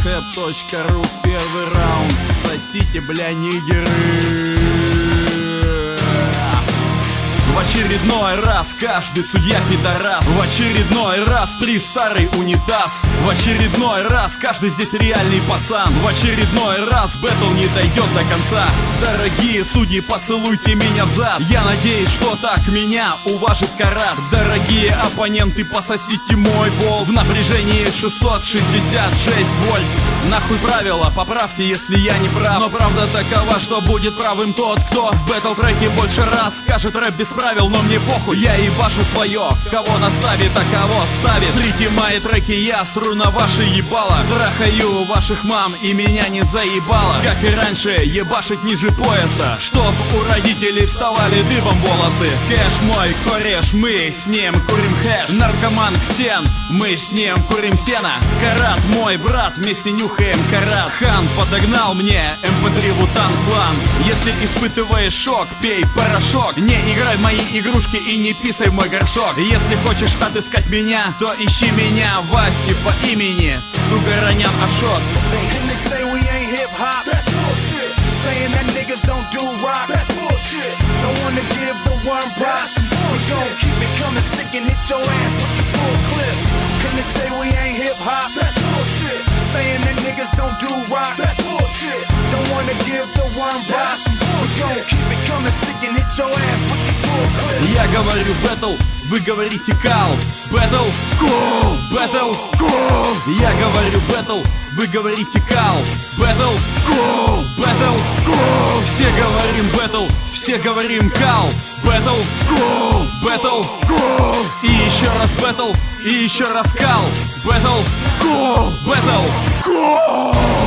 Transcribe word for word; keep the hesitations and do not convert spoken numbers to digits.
хэп точка ру. Первый раунд. Сосите, бля, нигеры. В очередной раз каждый судья пидорас. В очередной раз три старый унитаз. В очередной раз каждый здесь реальный пацан. В очередной раз бэтл не дойдет до конца. Дорогие судьи, поцелуйте меня в зад. Я надеюсь, что так меня уважит Карат. Дорогие оппоненты, пососите мой бол. В напряжении шестьсот шестьдесят шесть вольт. Нахуй правила, поправьте, если я не прав. Но правда такова, что будет правым тот, кто в бэтл-треке больше раз скажет рэп без правил, но мне похуй, я ебашу свое. Кого наставит, а кого ставит. Смотрите мои треки, я стру на ваши ебала. Трахаю ваших мам и меня не заебало. Как и раньше, ебашить ниже пояса, чтоб у родителей вставали дыбом волосы. Кэш мой кореш, мы с ним курим хэш. Наркоман Ксен, мы с ним курим сено. Карат мой брат, вместе нюхаем карат. Хан подогнал мне эм пэ три Вутан Клан. Если испытываешь шок, пей порошок. Не играй в мои игрушки и не писай в мой горшок. Если хочешь отыскать меня, то ищи меня в Ваське по имени Тугаранян Ашот. Saying that niggas don't do rock. That's bullshit. Don't wanna give the worm props. We gon' keep it coming, stick and hit your ass with the full clip. Can they say we ain't hip hop? That's bullshit. Saying that niggas don't do rock. That's bullshit. Don't wanna give the worm props. We gon' keep it coming, stick and hit your ass with the full clip. Я говорю бэтл, вы говорите кал. Бэтл, кул, бэтл, кул. Я говорю бэтл, вы говорите кал. Бэтл, кул, бэтл, кул. Все говорим бэтл, все говорим кал. Бэтл, кул, бэтл, кул. И еще раз бэтл, и еще раз кал. Бэтл, кул, бэтл, кул.